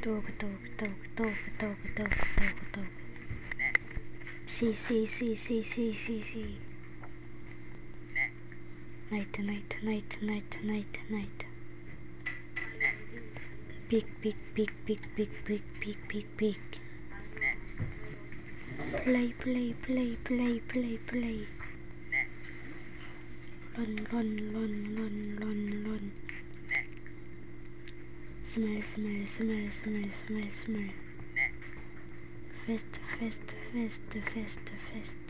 Dog. Next. See. Next. Night. Next. Big. Next. Play. Next. Run. Next. Smell. Next. Fest.